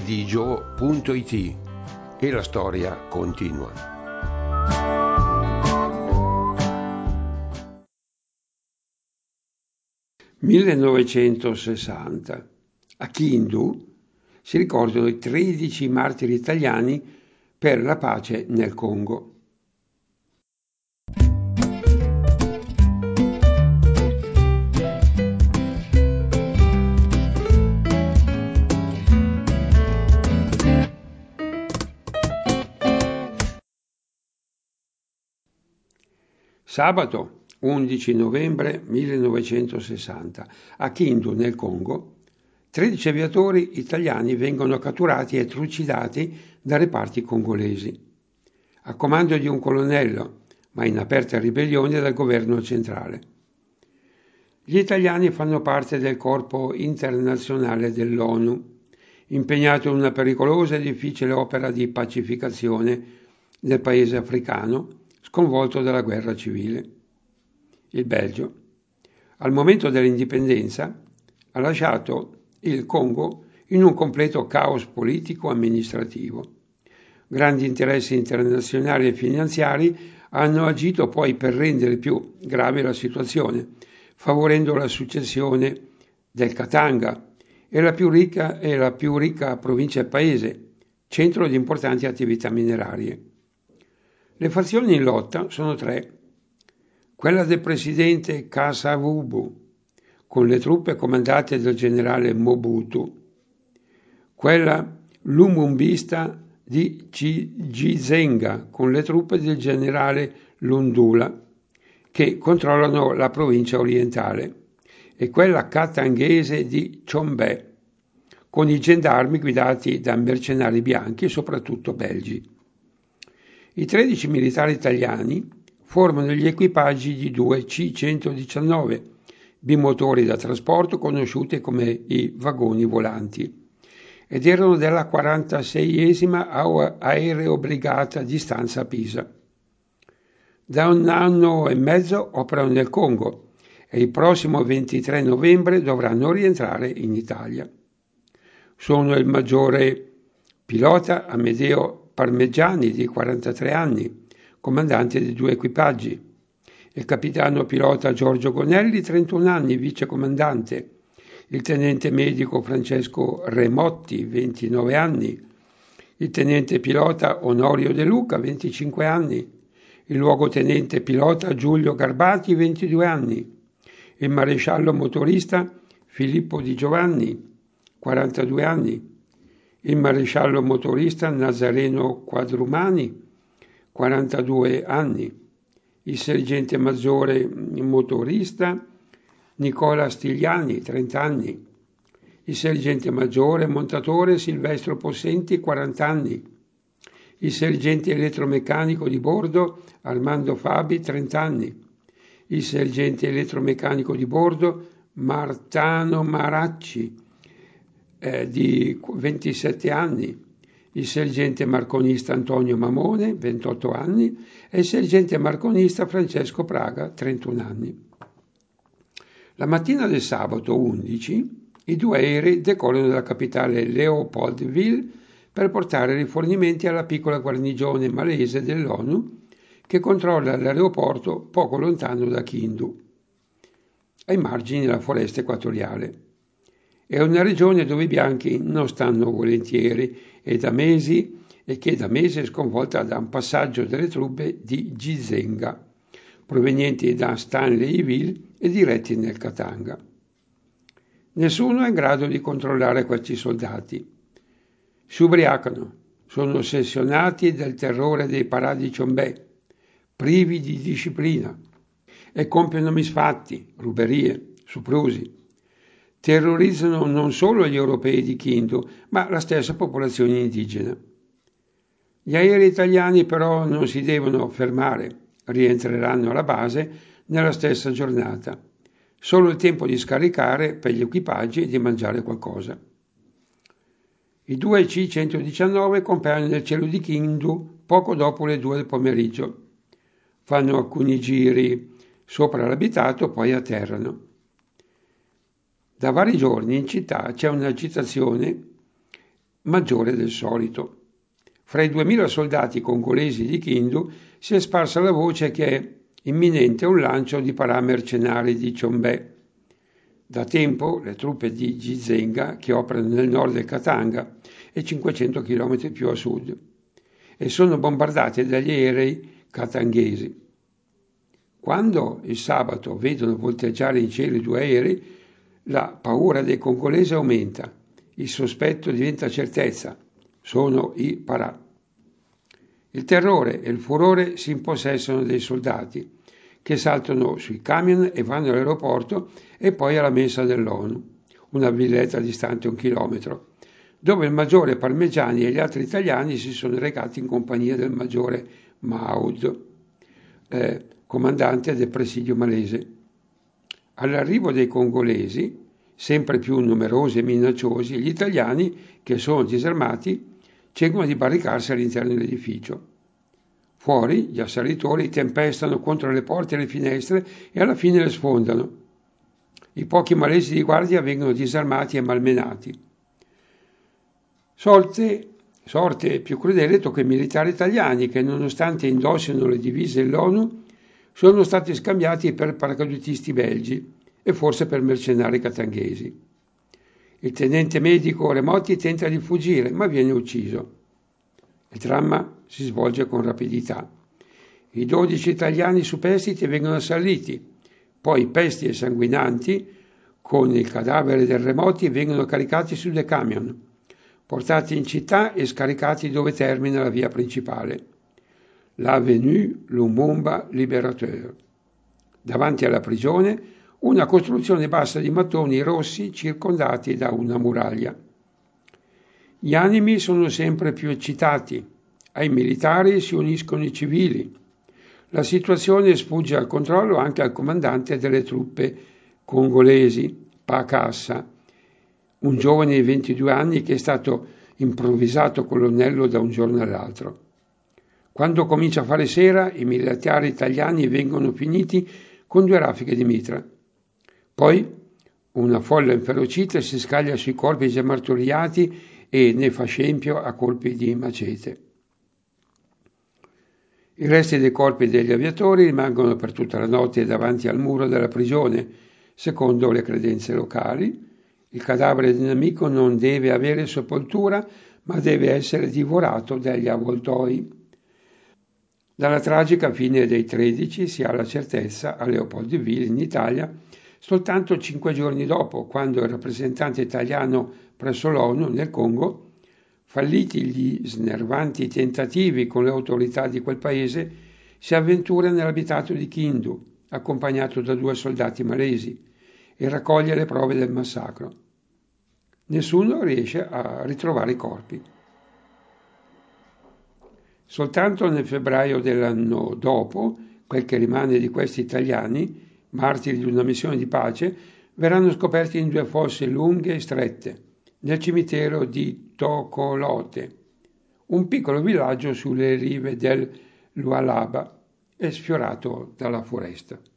www.didio.it e la storia continua. (1960) A Kindu si ricordano i 13 martiri italiani per la pace nel Congo. Sabato 11 novembre 1960, a Kindu, nel Congo, 13 aviatori italiani vengono catturati e trucidati da reparti congolesi, a comando di un colonnello, ma in aperta ribellione dal governo centrale. Gli italiani fanno parte del corpo internazionale dell'ONU, impegnato in una pericolosa e difficile opera di pacificazione del paese africano, sconvolto dalla guerra civile. Il Belgio, al momento dell'indipendenza, ha lasciato il Congo in un completo caos politico-amministrativo. Grandi interessi internazionali e finanziari hanno agito poi per rendere più grave la situazione, favorendo la successione del Katanga e la più ricca provincia del paese, centro di importanti attività minerarie. Le fazioni in lotta sono tre: quella del presidente Kasavubu, con le truppe comandate dal generale Mobutu, quella lumumbista di Cigizenga, con le truppe del generale Lundula, che controllano la provincia orientale, e quella katanghese di Tchombè, con i gendarmi guidati da mercenari bianchi, soprattutto belgi. I 13 militari italiani formano gli equipaggi di 2 C-119, bimotori da trasporto conosciuti come i vagoni volanti, ed erano della 46esima aerobrigata di stanza a Pisa. Da 1 anno e mezzo operano nel Congo e il prossimo 23 novembre dovranno rientrare in Italia. Sono il maggiore pilota Amedeo Parmegiani, di 43 anni, comandante di 2 equipaggi, il capitano pilota Giorgio Gonelli, 31 anni, vicecomandante, il tenente medico Francesco Remotti, 29 anni, il tenente pilota Onorio De Luca, 25 anni, il luogotenente pilota Giulio Garbati, 22 anni, il maresciallo motorista Filippo Di Giovanni, 42 anni, il maresciallo motorista Nazareno Quadrumani, 42 anni, il sergente maggiore motorista Nicola Stigliani, 30 anni, il sergente maggiore montatore Silvestro Possenti, 40 anni, il sergente elettromeccanico di bordo Armando Fabi, 30 anni, il sergente elettromeccanico di bordo Martano Maracci, di 27 anni, il sergente marconista Antonio Mamone, 28 anni, e il sergente marconista Francesco Praga, 31 anni. La mattina del sabato 11, i 2 aerei decollano dalla capitale Leopoldville per portare rifornimenti alla piccola guarnigione malese dell'ONU che controlla l'aeroporto poco lontano da Kindu, ai margini della foresta equatoriale. È una regione dove i bianchi non stanno volentieri e che da mesi è sconvolta da un passaggio delle truppe di Gizenga, provenienti da Stanleyville e diretti nel Katanga. Nessuno è in grado di controllare questi soldati. Si ubriacano, sono ossessionati dal terrore dei paradi Tchombè, privi di disciplina, e compiono misfatti, ruberie, soprusi. Terrorizzano non solo gli europei di Kindu, ma la stessa popolazione indigena. Gli aerei italiani però non si devono fermare, rientreranno alla base nella stessa giornata. Solo il tempo di scaricare per gli equipaggi e di mangiare qualcosa. I 2 C-119 compaiono nel cielo di Kindu poco dopo le 2 del pomeriggio. Fanno alcuni giri sopra l'abitato, poi atterrano. Da vari giorni in città c'è un'agitazione maggiore del solito. Fra i 2000 soldati congolesi di Kindu si è sparsa la voce che è imminente un lancio di paramercenari di Tchombè. Da tempo le truppe di Gizenga, che operano nel nord del Katanga e 500 km più a sud, e sono bombardate dagli aerei katanghesi. Quando il sabato vedono volteggiare in cielo i 2 aerei, la paura dei congolesi aumenta, il sospetto diventa certezza, sono i parà. Il terrore e il furore si impossessano dei soldati, che saltano sui camion e vanno all'aeroporto e poi alla mensa dell'ONU, una villetta distante 1 chilometro, dove il maggiore Parmigiani e gli altri italiani si sono recati in compagnia del maggiore Maud, comandante del presidio malese. All'arrivo dei congolesi, sempre più numerosi e minacciosi, gli italiani, che sono disarmati, cercano di barricarsi all'interno dell'edificio. Fuori gli assalitori tempestano contro le porte e le finestre e alla fine le sfondano. I pochi malesi di guardia vengono disarmati e malmenati. Sorte più crudele tocca ai militari italiani che, nonostante indossino le divise dell'ONU, sono stati scambiati per paracadutisti belgi e forse per mercenari katanghesi. Il tenente medico Remotti tenta di fuggire, ma viene ucciso. Il dramma si svolge con rapidità. I 12 italiani superstiti vengono assaliti, poi pesti e sanguinanti, con il cadavere del Remotti, vengono caricati su dei camion, portati in città e scaricati dove termina la via principale, l'Avenue Lumumba Liberateur. Davanti alla prigione, una costruzione bassa di mattoni rossi circondati da una muraglia. Gli animi sono sempre più eccitati, ai militari si uniscono i civili. La situazione sfugge al controllo anche al comandante delle truppe congolesi, Pakassa, un giovane di 22 anni che è stato improvvisato colonnello da un giorno all'altro. Quando comincia a fare sera, i militari italiani vengono finiti con 2 raffiche di mitra. Poi una folla inferocita si scaglia sui corpi già martoriati e ne fa scempio a colpi di macete. I resti dei corpi degli aviatori rimangono per tutta la notte davanti al muro della prigione, secondo le credenze locali. Il cadavere di un nemico non deve avere sepoltura, ma deve essere divorato dagli avvoltoi. Dalla tragica fine dei 13 si ha la certezza a Leopoldville, in Italia, soltanto 5 giorni dopo, quando il rappresentante italiano presso l'ONU nel Congo, falliti gli snervanti tentativi con le autorità di quel paese, si avventura nell'abitato di Kindu, accompagnato da 2 soldati malesi, e raccoglie le prove del massacro. Nessuno riesce a ritrovare i corpi. Soltanto nel febbraio dell'anno dopo, quel che rimane di questi italiani, martiri di una missione di pace, verranno scoperti in 2 fosse lunghe e strette, nel cimitero di Tokolote, un piccolo villaggio sulle rive del Lualaba e sfiorato dalla foresta.